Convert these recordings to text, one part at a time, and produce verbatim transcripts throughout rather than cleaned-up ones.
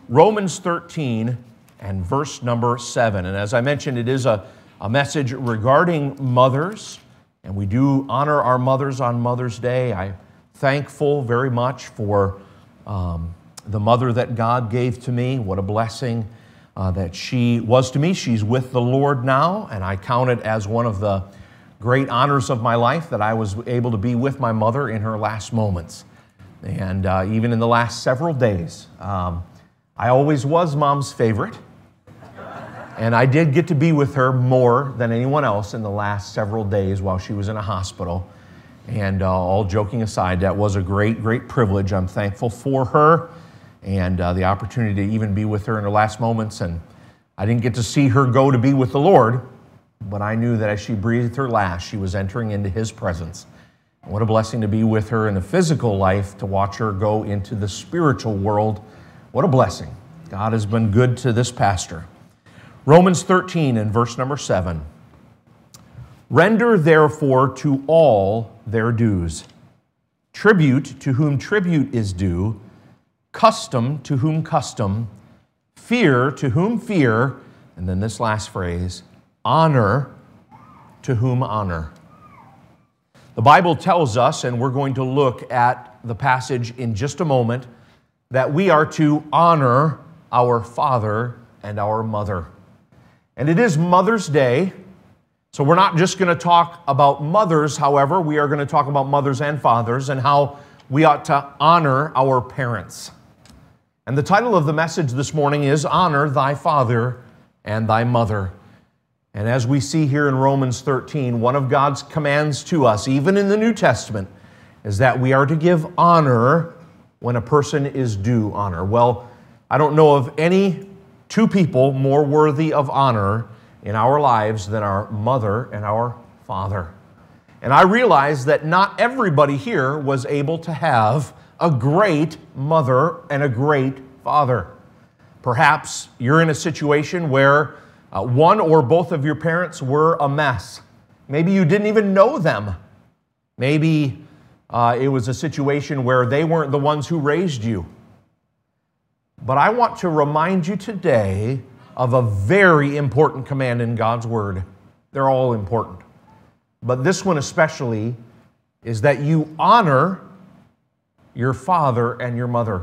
Romans thirteen and verse number seven. And as I mentioned, it is a, a message regarding mothers, and we do honor our mothers on Mother's Day. I'm thankful very much for um, the mother that God gave to me. What a blessing uh, that she was to me. She's with the Lord now, and I count it as one of the great honors of my life that I was able to be with my mother in her last moments. And uh, even in the last several days, um, I always was Mom's favorite. And I did get to be with her more than anyone else in the last several days while she was in a hospital. And uh, all joking aside, that was a great, great privilege. I'm thankful for her and uh, the opportunity to even be with her in her last moments. And I didn't get to see her go to be with the Lord, but I knew that as she breathed her last, she was entering into His presence. And what a blessing to be with her in the physical life, to watch her go into the spiritual world. What a blessing. God has been good to this pastor. Romans thirteen and verse number seven. Render therefore to all their dues. Tribute to whom tribute is due, custom to whom custom, fear to whom fear, and then this last phrase, honor to whom honor. The Bible tells us, and we're going to look at the passage in just a moment, that we are to honor our father and our mother. And it is Mother's Day, so we're not just going to talk about mothers, however, we are going to talk about mothers and fathers and how we ought to honor our parents. And the title of the message this morning is Honor Thy Father and Thy Mother. And as we see here in Romans thirteen, one of God's commands to us, even in the New Testament, is that we are to give honor when a person is due honor. Well, I don't know of any two people more worthy of honor in our lives than our mother and our father. And I realize that not everybody here was able to have a great mother and a great father. Perhaps you're in a situation where uh, one or both of your parents were a mess. Maybe you didn't even know them. Maybe uh, it was a situation where they weren't the ones who raised you. But I want to remind you today of a very important command in God's Word. They're all important. But this one especially is that you honor your father and your mother.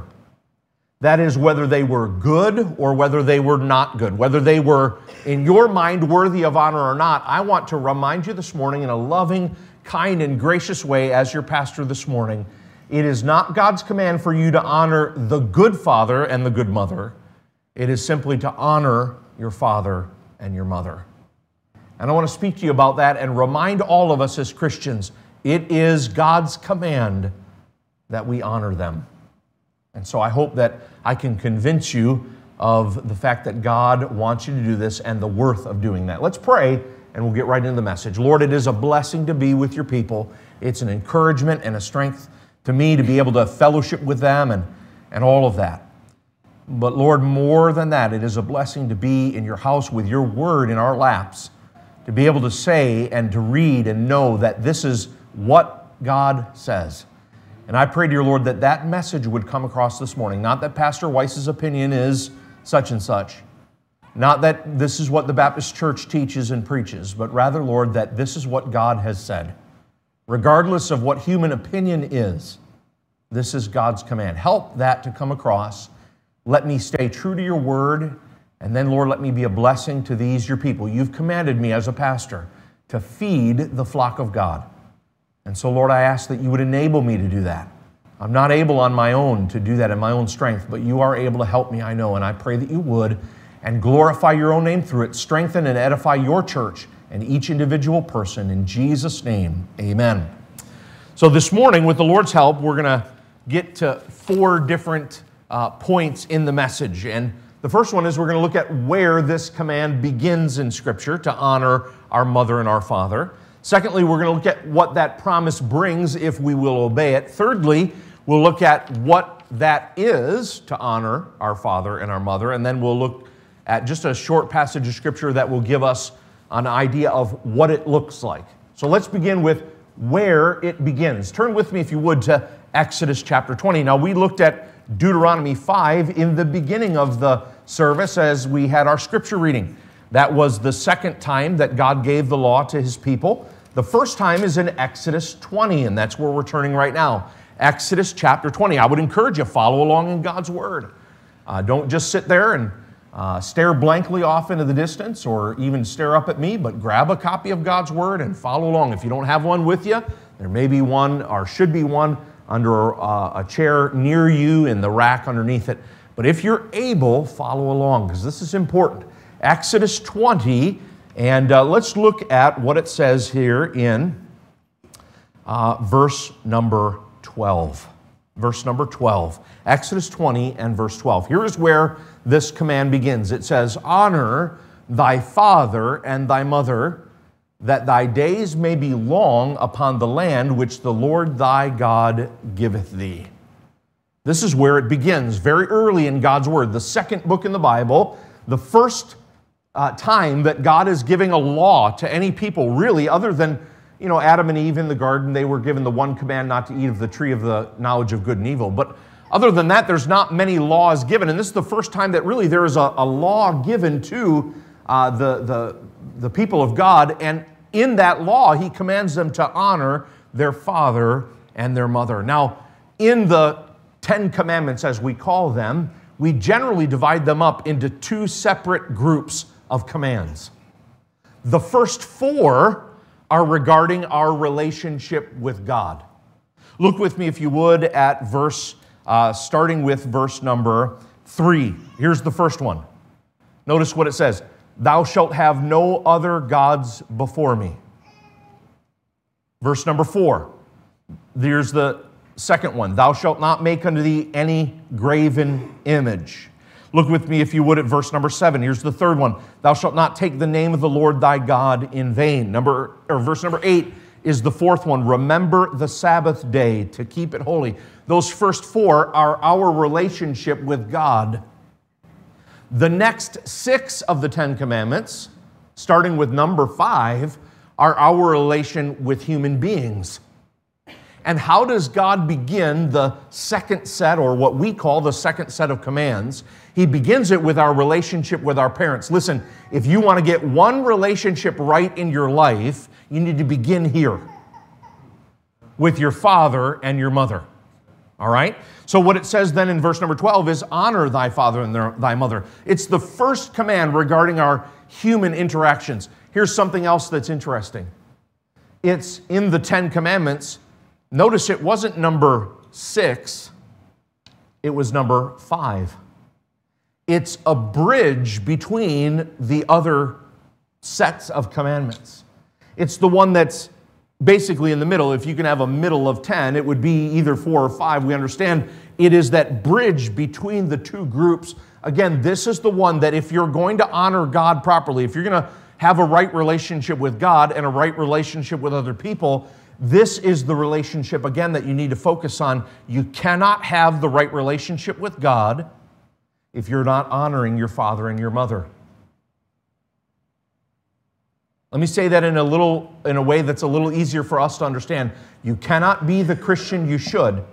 That is, whether they were good or whether they were not good, whether they were, in your mind, worthy of honor or not. I want to remind you this morning in a loving, kind, and gracious way as your pastor this morning, it is not God's command for you to honor the good father and the good mother. It is simply to honor your father and your mother. And I want to speak to you about that and remind all of us as Christians, it is God's command that we honor them. And so I hope that I can convince you of the fact that God wants you to do this and the worth of doing that. Let's pray and we'll get right into the message. Lord, it is a blessing to be with your people. It's an encouragement and a strength to me to be able to fellowship with them and, and all of that. But Lord, more than that, it is a blessing to be in your house with your word in our laps, to be able to say and to read and know that this is what God says. And I pray, dear Lord, that that message would come across this morning. Not that Pastor Weiss's opinion is such and such. Not that this is what the Baptist Church teaches and preaches, but rather, Lord, that this is what God has said. Regardless of what human opinion is, this is God's command. Help that to come across. Let me stay true to your word, and then, Lord, let me be a blessing to these, your people. You've commanded me as a pastor to feed the flock of God. And so, Lord, I ask that you would enable me to do that. I'm not able on my own to do that in my own strength, but you are able to help me, I know, and I pray that you would, and glorify your own name through it. Strengthen and edify your church and each individual person. In Jesus' name, amen. So this morning, with the Lord's help, we're going to get to four different uh, points in the message. And the first one is we're going to look at where this command begins in Scripture to honor our mother and our father. Secondly, we're going to look at what that promise brings if we will obey it. Thirdly, we'll look at what that is to honor our father and our mother. And then we'll look at just a short passage of Scripture that will give us an idea of what it looks like. So let's begin with where it begins. Turn with me, if you would, to Exodus chapter twenty. Now, we looked at Deuteronomy five in the beginning of the service as we had our scripture reading. That was the second time that God gave the law to his people. The first time is in Exodus twenty, and that's where we're turning right now. Exodus chapter twenty. I would encourage you, follow along in God's Word. Uh, don't just sit there and uh, stare blankly off into the distance or even stare up at me, but grab a copy of God's Word and follow along. If you don't have one with you, there may be one or should be one under uh, a chair near you in the rack underneath it. But if you're able, follow along, because this is important. Exodus twenty, and uh, let's look at what it says here in uh, verse number twelve. Verse number twelve. Exodus twenty and verse twelve. Here is where this command begins. It says, "Honor thy father and thy mother, that thy days may be long upon the land which the Lord thy God giveth thee." This is where it begins, very early in God's Word. The second book in the Bible, the first uh, time that God is giving a law to any people, really, other than, you know, Adam and Eve in the garden. They were given the one command not to eat of the tree of the knowledge of good and evil. But other than that, there's not many laws given. And this is the first time that really there is a, a law given to uh, the, the, the people of God. And in that law, he commands them to honor their father and their mother. Now, in the Ten Commandments, as we call them, we generally divide them up into two separate groups of commands. The first four are regarding our relationship with God. Look with me, if you would, at verse, uh, starting with verse number three. Here's the first one. Notice what it says. "Thou shalt have no other gods before me." Verse number four. Here's the second one. "Thou shalt not make unto thee any graven image." Look with me, if you would, at verse number seven. Here's the third one. "Thou shalt not take the name of the Lord thy God in vain." Number, or verse number eight is the fourth one. "Remember the Sabbath day to keep it holy." Those first four are our relationship with God. The next six of the Ten Commandments, starting with number five, are our relation with human beings. And how does God begin the second set, or what we call the second set of commands? He begins it with our relationship with our parents. Listen, if you want to get one relationship right in your life, you need to begin here with your father and your mother. All right? So what it says then in verse number twelve is, "Honor thy father and thy mother." It's the first command regarding our human interactions. Here's something else that's interesting. It's in the Ten Commandments. Notice it wasn't number six, it was number five. It's a bridge between the other sets of commandments. It's the one that's basically in the middle. If you can have a middle of ten, it would be either four or five. We understand it is that bridge between the two groups. Again, this is the one that if you're going to honor God properly, if you're going to have a right relationship with God and a right relationship with other people, this is the relationship, again, that you need to focus on. You cannot have the right relationship with God if you're not honoring your father and your mother. Let me say that in a little, in a way that's a little easier for us to understand. You cannot be the Christian you should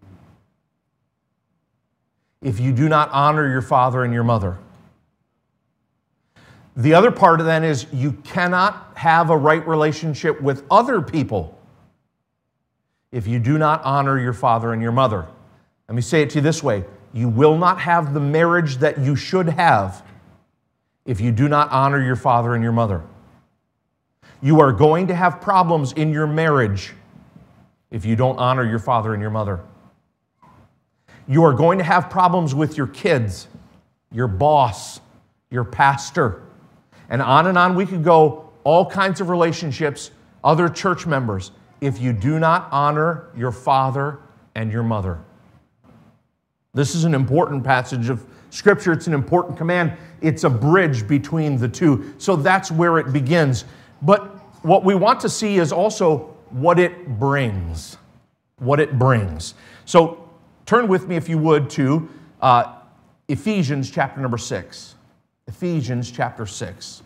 if you do not honor your father and your mother. The other part of that is you cannot have a right relationship with other people if you do not honor your father and your mother. Let me say it to you this way. You will not have the marriage that you should have if you do not honor your father and your mother. You are going to have problems in your marriage if you don't honor your father and your mother. You are going to have problems with your kids, your boss, your pastor, and on and on we could go, all kinds of relationships, other church members, if you do not honor your father and your mother. This is an important passage of Scripture. It's an important command. It's a bridge between the two. So that's where it begins. But what we want to see is also what it brings. What it brings. So turn with me, if you would, to uh, Ephesians chapter number six. Ephesians chapter six.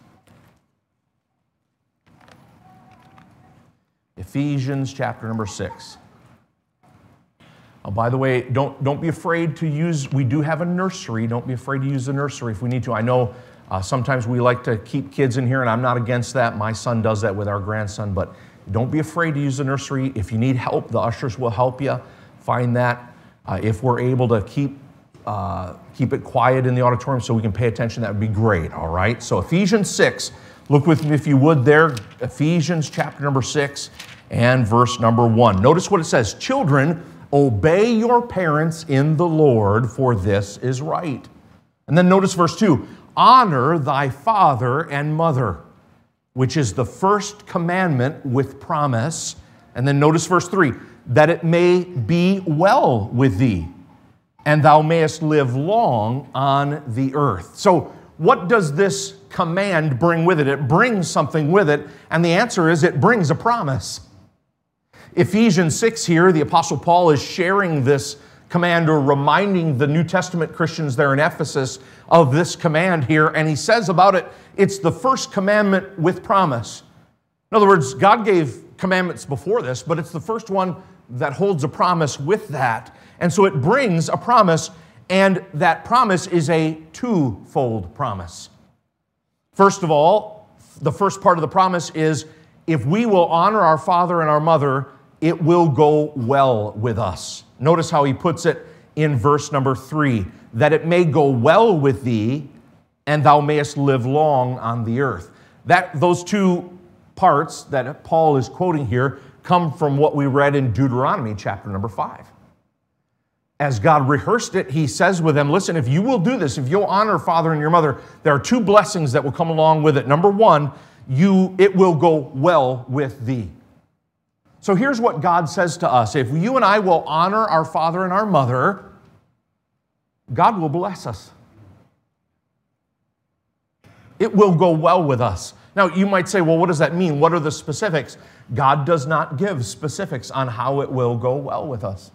Ephesians chapter number six. Uh, by the way, don't, don't be afraid to use, we do have a nursery. Don't be afraid to use the nursery if we need to. I know uh, sometimes we like to keep kids in here, and I'm not against that. My son does that with our grandson, but don't be afraid to use the nursery. If you need help, the ushers will help you find that. Uh, if we're able to keep, uh, keep it quiet in the auditorium so we can pay attention, that would be great, all right? So Ephesians six, look with me if you would there, Ephesians chapter number six and verse number one. Notice what it says, children, obey your parents in the Lord, for this is right. And then notice verse two, honor thy father and mother, which is the first commandment with promise. And then notice verse three, that it may be well with thee, and thou mayest live long on the earth. So what does this command bring with it? It brings something with it, and the answer is it brings a promise. Ephesians six here, the Apostle Paul is sharing this command or reminding the New Testament Christians there in Ephesus of this command here, and he says about it, it's the first commandment with promise. In other words, God gave commandments before this, but it's the first one that holds a promise with that. And so it brings a promise, and that promise is a twofold promise. First of all, the first part of the promise is if we will honor our father and our mother, it will go well with us. Notice how he puts it in verse number three, that it may go well with thee, and thou mayest live long on the earth. That, those two parts that Paul is quoting here come from what we read in Deuteronomy chapter number five. As God rehearsed it, he says with them, listen, if you will do this, if you'll honor father and your mother, there are two blessings that will come along with it. Number one, you, it will go well with thee. So here's what God says to us. If you and I will honor our father and our mother, God will bless us. It will go well with us. Now, you might say, well, what does that mean? What are the specifics? God does not give specifics on how it will go well with us.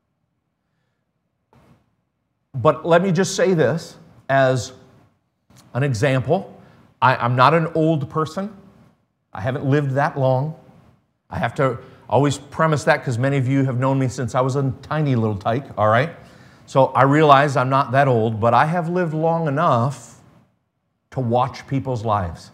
But let me just say this as an example. I, I'm not an old person. I haven't lived that long. I have to always premise that because many of you have known me since I was a tiny little tyke, all right? So I realize I'm not that old, but I have lived long enough to watch people's lives.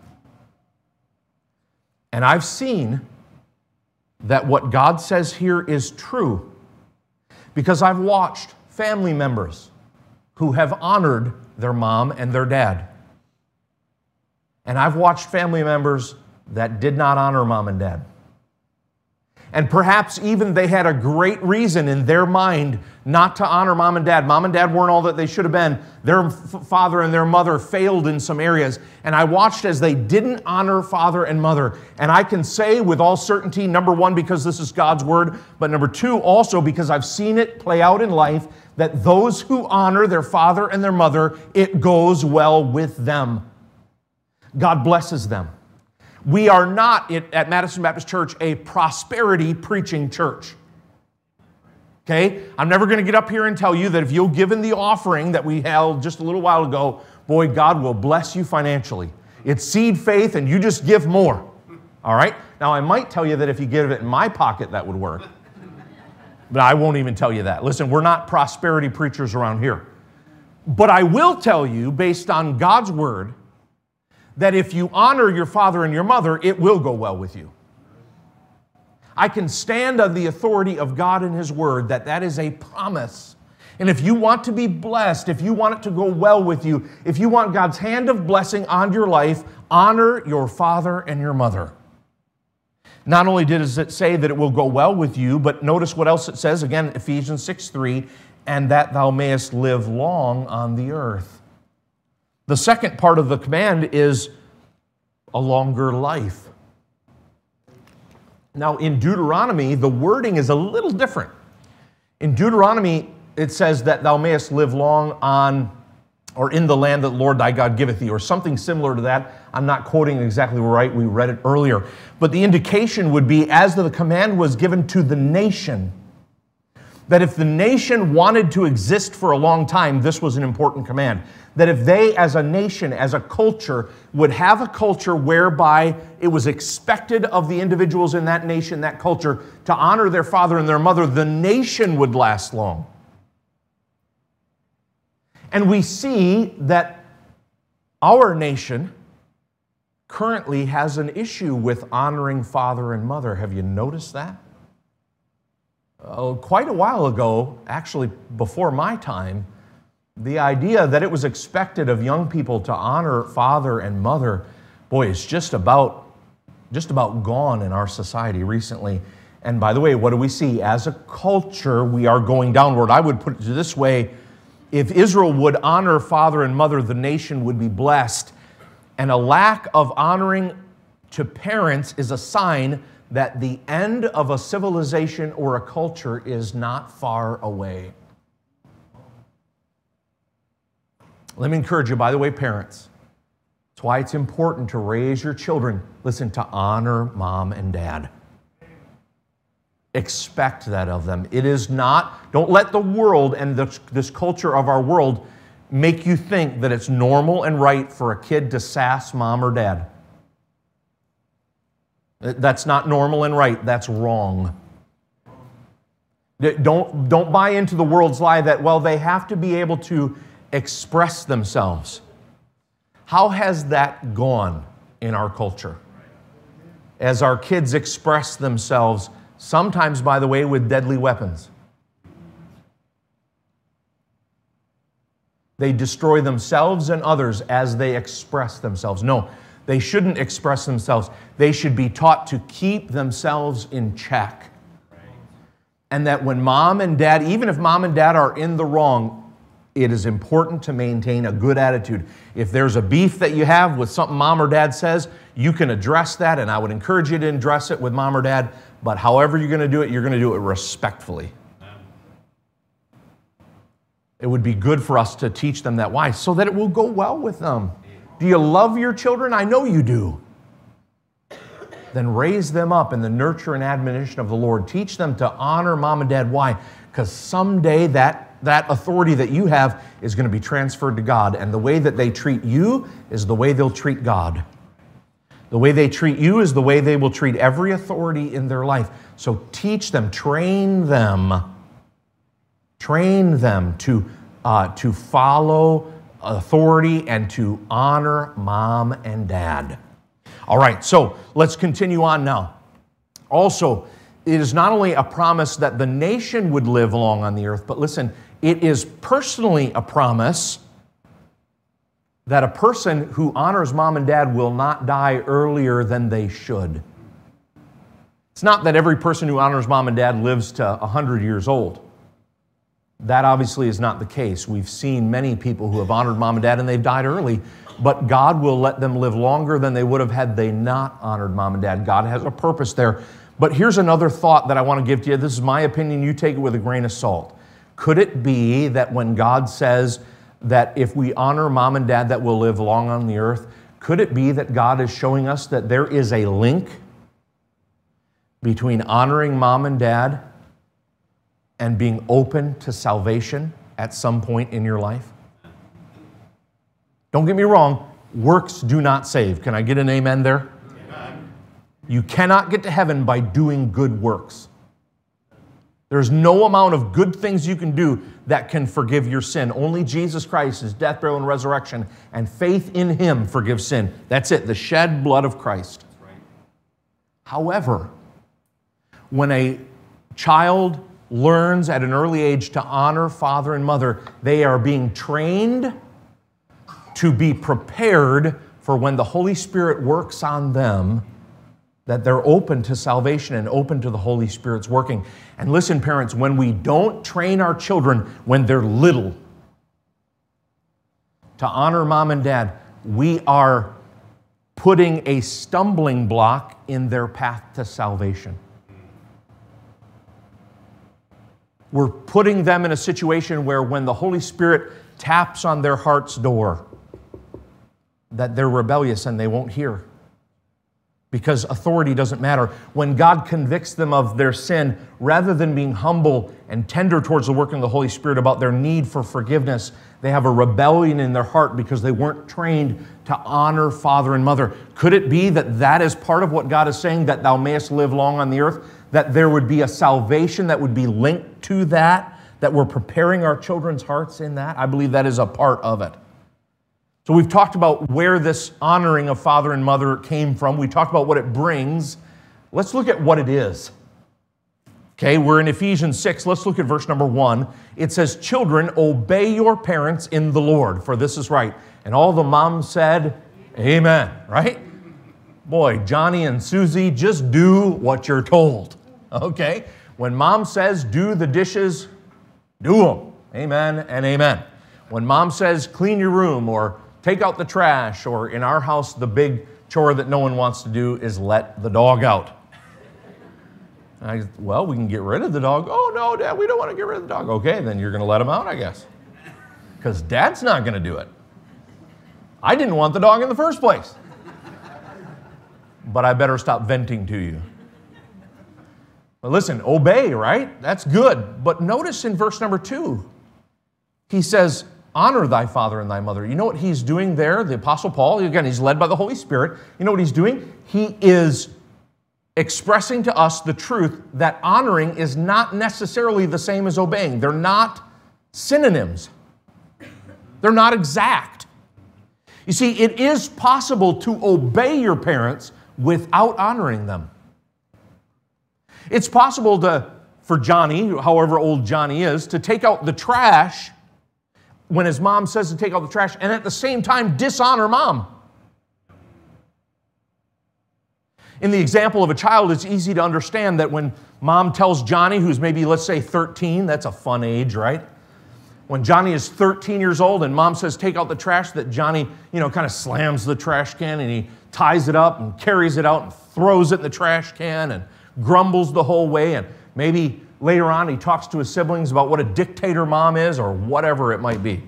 And I've seen that what God says here is true because I've watched family members who have honored their mom and their dad. And I've watched family members that did not honor mom and dad. And perhaps even they had a great reason in their mind not to honor mom and dad. Mom and dad weren't all that they should have been. Their f- father and their mother failed in some areas. And I watched as they didn't honor father and mother. And I can say with all certainty, number one, because this is God's word, but number two, also because I've seen it play out in life, that those who honor their father and their mother, it goes well with them. God blesses them. We are not, at Madison Baptist Church, a prosperity preaching church. Okay? I'm never going to get up here and tell you that if you'll give in the offering that we held just a little while ago, boy, God will bless you financially. It's seed faith and you just give more. All right? Now, I might tell you that if you give it in my pocket, that would work. But I won't even tell you that. Listen, we're not prosperity preachers around here. But I will tell you, based on God's word, that if you honor your father and your mother, it will go well with you. I can stand on the authority of God and His Word that that is a promise. And if you want to be blessed, if you want it to go well with you, if you want God's hand of blessing on your life, honor your father and your mother. Not only does it say that it will go well with you, but notice what else it says, again, Ephesians six three, and that thou mayest live long on the earth. The second part of the command is a longer life. Now, in Deuteronomy, the wording is a little different. In Deuteronomy, it says that thou mayest live long on or in the land that the Lord thy God giveth thee, or something similar to that. I'm not quoting exactly right. We read it earlier. But the indication would be as the command was given to the nation, That if the nation wanted to exist for a long time, this was an important command. That if they, as a nation, as a culture, would have a culture whereby it was expected of the individuals in that nation, that culture, to honor their father and their mother, the nation would last long. And we see that our nation currently has an issue with honoring father and mother. Have you noticed that? Oh, quite a while ago, actually before my time, the idea that it was expected of young people to honor father and mother, boy, it's just about, just about gone in our society recently. And by the way, what do we see? As a culture, we are going downward. I would put it this way: if Israel would honor father and mother, the nation would be blessed. And a lack of honoring to parents is a sign that the end of a civilization or a culture is not far away. Let me encourage you, by the way, parents. That's why it's important to raise your children, listen, to honor mom and dad. Expect that of them. It is not, don't let the world and this, this culture of our world make you think that it's normal and right for a kid to sass mom or dad. That's not normal and right. That's wrong. Don't, don't buy into the world's lie that, well, they have to be able to express themselves. How has that gone in our culture? As our kids express themselves, sometimes, by the way, with deadly weapons. They destroy themselves and others as they express themselves. No, they shouldn't express themselves. They should be taught to keep themselves in check. And that when mom and dad, even if mom and dad are in the wrong, it is important to maintain a good attitude. If there's a beef that you have with something mom or dad says, you can address that, and I would encourage you to address it with mom or dad, but however you're going to do it, you're going to do it respectfully. It would be good for us to teach them that. Why? So that it will go well with them. Do you love your children? I know you do. Then raise them up in the nurture and admonition of the Lord. Teach them to honor mom and dad. Why? Because someday that, that authority that you have is going to be transferred to God. And the way that they treat you is the way they'll treat God. The way they treat you is the way they will treat every authority in their life. So teach them, train them, train them to, uh, to follow authority and to honor mom and dad. All right, so let's continue on now. Also, it is not only a promise that the nation would live long on the earth, but listen, it is personally a promise that a person who honors mom and dad will not die earlier than they should. It's not that every person who honors mom and dad lives to one hundred years old. That obviously is not the case. We've seen many people who have honored mom and dad and they've died early, but God will let them live longer than they would have had they not honored mom and dad. God has a purpose there. But here's another thought that I want to give to you. This is my opinion. You take it with a grain of salt. Could it be that when God says that if we honor mom and dad that we'll live long on the earth, could it be that God is showing us that there is a link between honoring mom and dad and being open to salvation at some point in your life? Don't get me wrong, works do not save. Can I get an amen there? Amen. You cannot get to heaven by doing good works. There's no amount of good things you can do that can forgive your sin. Only Jesus Christ, His death, burial, and resurrection, and faith in Him forgives sin. That's it, the shed blood of Christ. That's right. However, when a child learns at an early age to honor father and mother, they are being trained to be prepared for when the Holy Spirit works on them, that they're open to salvation and open to the Holy Spirit's working. And listen, parents, when we don't train our children when they're little to honor mom and dad, we are putting a stumbling block in their path to salvation. We're putting them in a situation where when the Holy Spirit taps on their heart's door, that they're rebellious and they won't hear. because authority doesn't matter. When God convicts them of their sin, rather than being humble and tender towards the working of the Holy Spirit about their need for forgiveness, they have a rebellion in their heart because they weren't trained to honor father and mother. Could it be that that is part of what God is saying, that thou mayest live long on the earth? That there would be a salvation that would be linked to that, that we're preparing our children's hearts in that? I believe that is a part of it. So we've talked about where this honoring of father and mother came from. We talked about what it brings. Let's look at what it is. Okay, we're in Ephesians six. Let's look at verse number one. It says, "Children, obey your parents in the Lord, for this is right." And all the moms said, amen, right? Boy, Johnny and Susie, just do what you're told, okay? When mom says do the dishes, do them. Amen and amen. When mom says clean your room or take out the trash, or in our house, the big chore that no one wants to do is let the dog out. I, well, we can get rid of the dog. Oh, no, Dad, we don't want to get rid of the dog. Okay, then you're going to let him out, I guess. Because Dad's not going to do it. I didn't want the dog in the first place. But I better stop venting to you. But listen, obey, right? That's good. But notice in verse number two, he says, honor thy father and thy mother. You know what he's doing there? The Apostle Paul, again, he's led by the Holy Spirit. You know what he's doing? He is expressing to us the truth that honoring is not necessarily the same as obeying. They're not synonyms. They're not exact. You see, it is possible to obey your parents without honoring them. It's possible to, for Johnny, however old Johnny is, to take out the trash when his mom says to take out the trash, and at the same time dishonor mom. In the example of a child, it's easy to understand that when mom tells Johnny, who's maybe, let's say, thirteen, that's a fun age, right? When Johnny is thirteen years old and mom says, take out the trash, that Johnny, you know, kind of slams the trash can and he ties it up and carries it out and throws it in the trash can and grumbles the whole way. And maybe later on he talks to his siblings about what a dictator mom is or whatever it might be.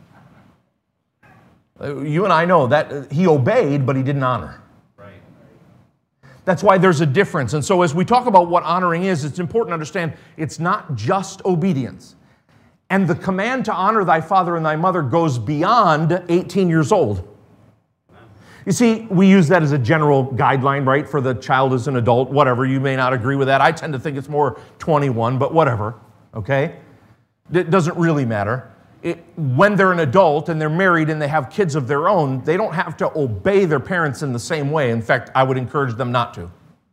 You and I know that he obeyed, but he didn't honor. That's why there's a difference. And so as we talk about what honoring is, it's important to understand it's not just obedience. And the command to honor thy father and thy mother goes beyond eighteen years old. You see, we use that as a general guideline, right, for the child as an adult, whatever. You may not agree with that. I tend to think it's more twenty-one, but whatever, okay? It doesn't really matter. It, when they're an adult and they're married and they have kids of their own, they don't have to obey their parents in the same way. In fact, I would encourage them not to.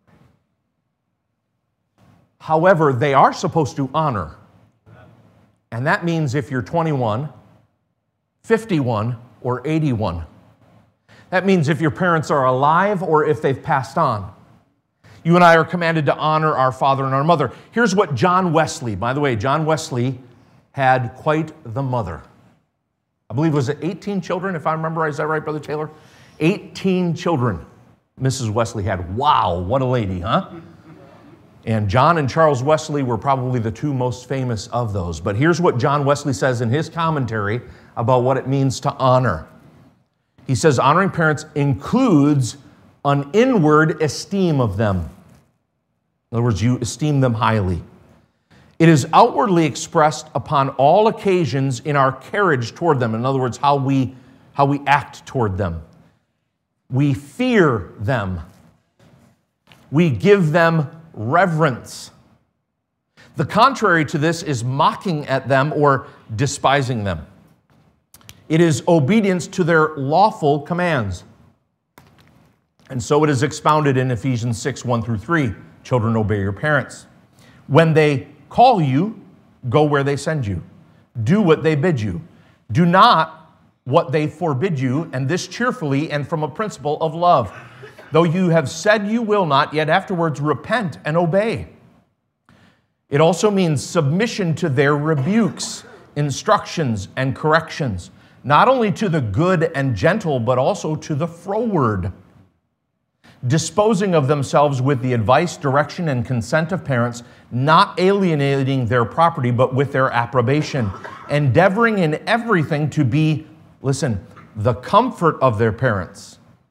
However, they are supposed to honor. And that means if you're twenty-one, fifty-one, or eighty-one. That means if your parents are alive or if they've passed on. You and I are commanded to honor our father and our mother. Here's what John Wesley, by the way, John Wesley had quite the mother. I believe, was it eighteen children, if I remember right? Is that right, Brother Taylor? eighteen children Missus Wesley had. Wow, what a lady, huh? And John and Charles Wesley were probably the two most famous of those. But here's what John Wesley says in his commentary about what it means to honor. He says, honoring parents includes an inward esteem of them. In other words, you esteem them highly. It is outwardly expressed upon all occasions in our carriage toward them. In other words, how we, how we act toward them. We fear them. We give them reverence. The contrary to this is mocking at them or despising them. It is obedience to their lawful commands. And so it is expounded in Ephesians six, one through three. Children, obey your parents. When they call you, go where they send you. Do what they bid you. Do not what they forbid you, and this cheerfully and from a principle of love. Though you have said you will not, yet afterwards repent and obey. It also means submission to their rebukes, instructions, and corrections, not only to the good and gentle, but also to the froward. Disposing of themselves with the advice, direction, and consent of parents, not alienating their property, but with their approbation, endeavoring in everything to be, listen, the comfort of their parents,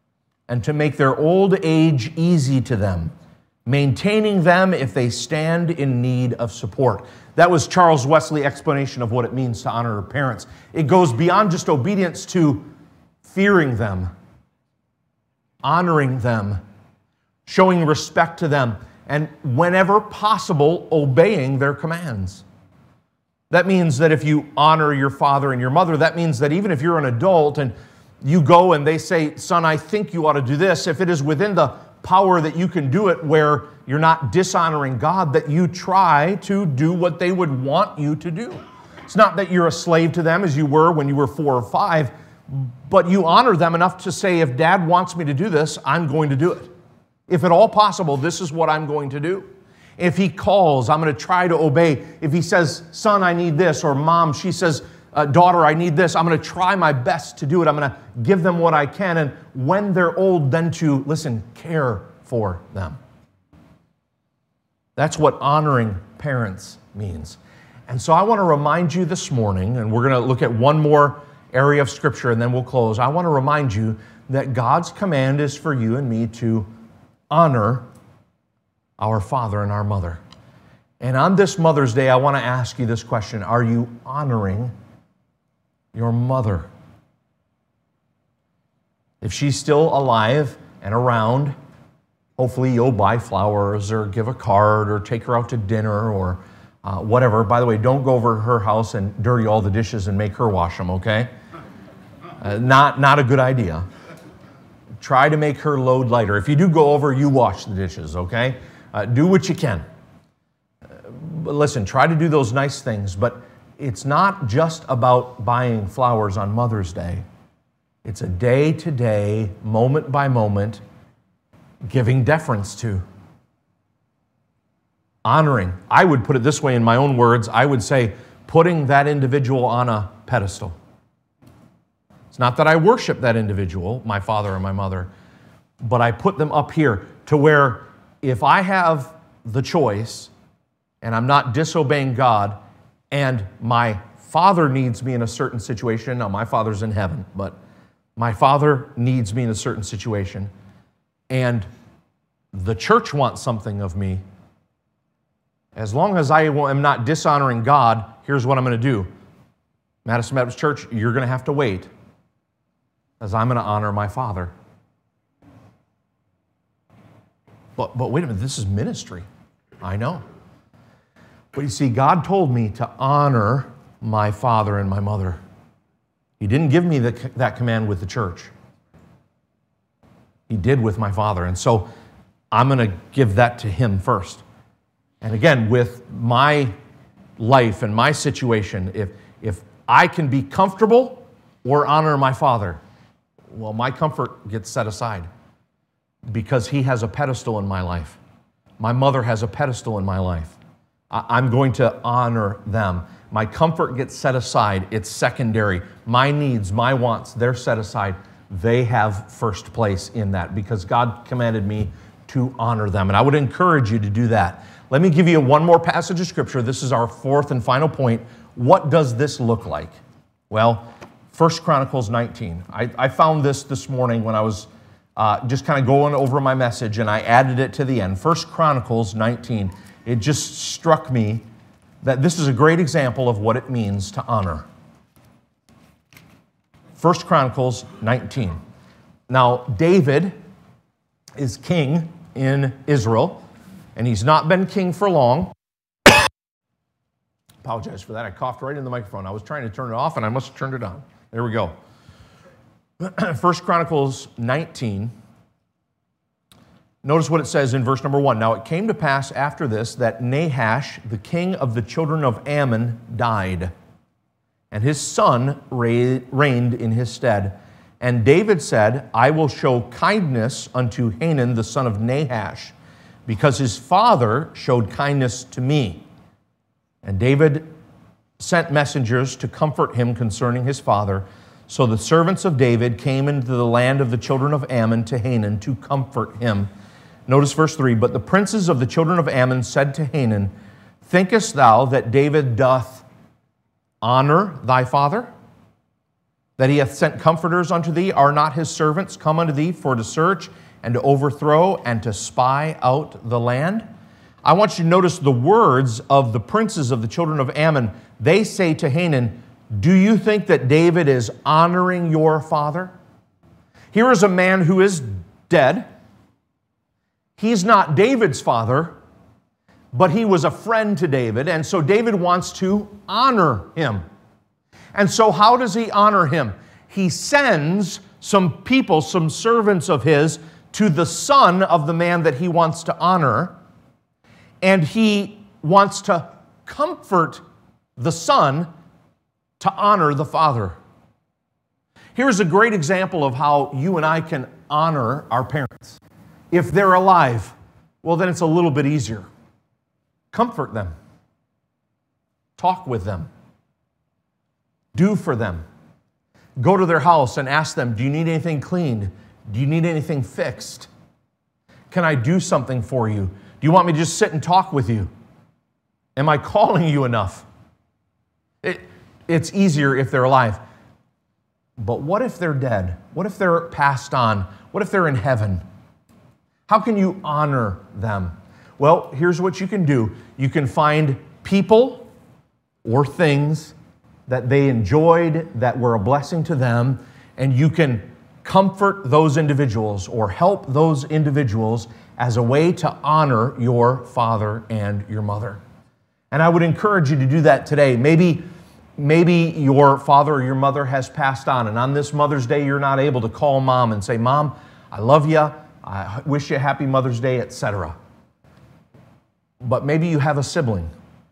and to make their old age easy to them, maintaining them if they stand in need of support. That was Charles Wesley's explanation of what it means to honor parents. It goes beyond just obedience to fearing them, honoring them, showing respect to them, and whenever possible, obeying their commands. That means that if you honor your father and your mother, that means that even if you're an adult and you go and they say, son, I think you ought to do this, if it is within the power that you can do it where you're not dishonoring God, that you try to do what they would want you to do. It's not that you're a slave to them as you were when you were four or five, but you honor them enough to say, if Dad wants me to do this, I'm going to do it. If at all possible, this is what I'm going to do. If he calls, I'm going to try to obey. If he says, son, I need this, or mom, she says, uh, daughter, I need this, I'm going to try my best to do it. I'm going to give them what I can. And when they're old, then to, listen, care for them. That's what honoring parents means. And so I want to remind you this morning, and we're going to look at one more area of Scripture and then we'll close. I want to remind you that God's command is for you and me to honor our father and our mother. And on this Mother's Day, I want to ask you this question. Are you honoring your mother? If she's still alive and around, hopefully you'll buy flowers or give a card or take her out to dinner or uh, whatever. By the way, don't go over to her house and dirty all the dishes and make her wash them, okay? Uh, not, not a good idea. Try to make her load lighter. If you do go over, you wash the dishes, okay? Uh, do what you can. Uh, but listen, try to do those nice things, but it's not just about buying flowers on Mother's Day. It's a day-to-day, moment-by-moment, giving deference to. Honoring. I would put it this way in my own words. I would say putting that individual on a pedestal. It's not that I worship that individual, my father or my mother, but I put them up here to where if I have the choice and I'm not disobeying God and my father needs me in a certain situation, now my father's in heaven, but my father needs me in a certain situation, and the church wants something of me, as long as I am not dishonoring God, here's what I'm going to do. Madison Baptist Church, you're going to have to wait, as I'm going to honor my father. But, but wait a minute, this is ministry. I know. But you see, God told me to honor my father and my mother. He didn't give me the, that command with the church. He did with my father. And so I'm going to give that to him first. And again, with my life and my situation, if, if I can be comfortable or honor my father, well, my comfort gets set aside because he has a pedestal in my life. My mother has a pedestal in my life. I, I'm going to honor them. My comfort gets set aside. It's secondary. My needs, my wants, they're set aside. They have first place in that because God commanded me to honor them. And I would encourage you to do that. Let me give you one more passage of Scripture. This is our fourth and final point. What does this look like? Well, First Chronicles nineteen. I, I found this this morning when I was uh, just kind of going over my message, and I added it to the end. First Chronicles nineteen. It just struck me that this is a great example of what it means to honor. First Chronicles nineteen. Now, David is king in Israel, and he's not been king for long. Apologize for that. I coughed right in the microphone. I was trying to turn it off, and I must have turned it on. There we go. First Chronicles nineteen. Notice what it says in verse number one. Now it came to pass after this that Nahash, the king of the children of Ammon, died, and his son reigned in his stead. And David said, I will show kindness unto Hanun, the son of Nahash, because his father showed kindness to me. And David sent messengers to comfort him concerning his father. So the servants of David came into the land of the children of Ammon to Hanun to comfort him. Notice verse three, but the princes of the children of Ammon said to Hanun, thinkest thou that David doth honor thy father? that he hath sent comforters unto thee? Are not his servants come unto thee for to search and to overthrow and to spy out the land? I want you to notice the words of the princes of the children of Ammon. They say to Hanun, do you think that David is honoring your father? Here is a man who is dead. He's not David's father, but he was a friend to David, and so David wants to honor him. And so how does he honor him? He sends some people, some servants of his, to the son of the man that he wants to honor, and he wants to comfort the son to honor the father. Here's a great example of how you and I can honor our parents. If they're alive, well, then it's a little bit easier. Comfort them. Talk with them. Do for them. Go to their house and ask them, do you need anything cleaned? Do you need anything fixed? Can I do something for you? Do you want me to just sit and talk with you? Am I calling you enough? It, it's easier if they're alive. But what if they're dead? What if they're passed on? What if they're in heaven? How can you honor them? Well, here's what you can do. You can find people or things that they enjoyed, that were a blessing to them, and you can comfort those individuals or help those individuals as a way to honor your father and your mother. And I would encourage you to do that today. Maybe, maybe your father or your mother has passed on, and on this Mother's Day, you're not able to call mom and say, Mom, I love you, I wish you a happy Mother's Day, et cetera. But maybe you have a sibling.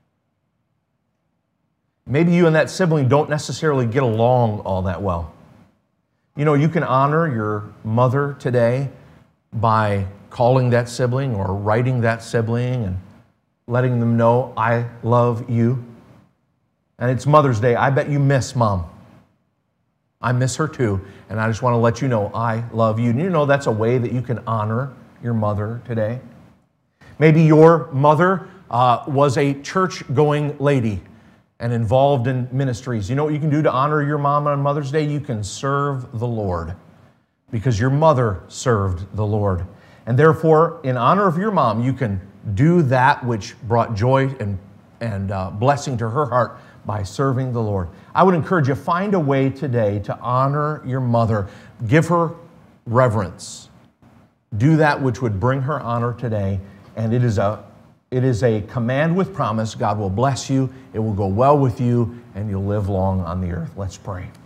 Maybe you and that sibling don't necessarily get along all that well. You know, you can honor your mother today by calling that sibling or writing that sibling and letting them know, I love you. And it's Mother's Day. I bet you miss Mom. I miss her too. And I just want to let you know, I love you. And you know that's a way that you can honor your mother today. Maybe your mother uh, was a church-going lady and involved in ministries. You know what you can do to honor your mom on Mother's Day? You can serve the Lord because your mother served the Lord. And therefore, in honor of your mom, you can do that which brought joy and, and uh, blessing to her heart by serving the Lord. I would encourage you, find a way today to honor your mother. Give her reverence. Do that which would bring her honor today. And it is a It is a command with promise. God will bless you. It will go well with you, and you'll live long on the earth. Let's pray.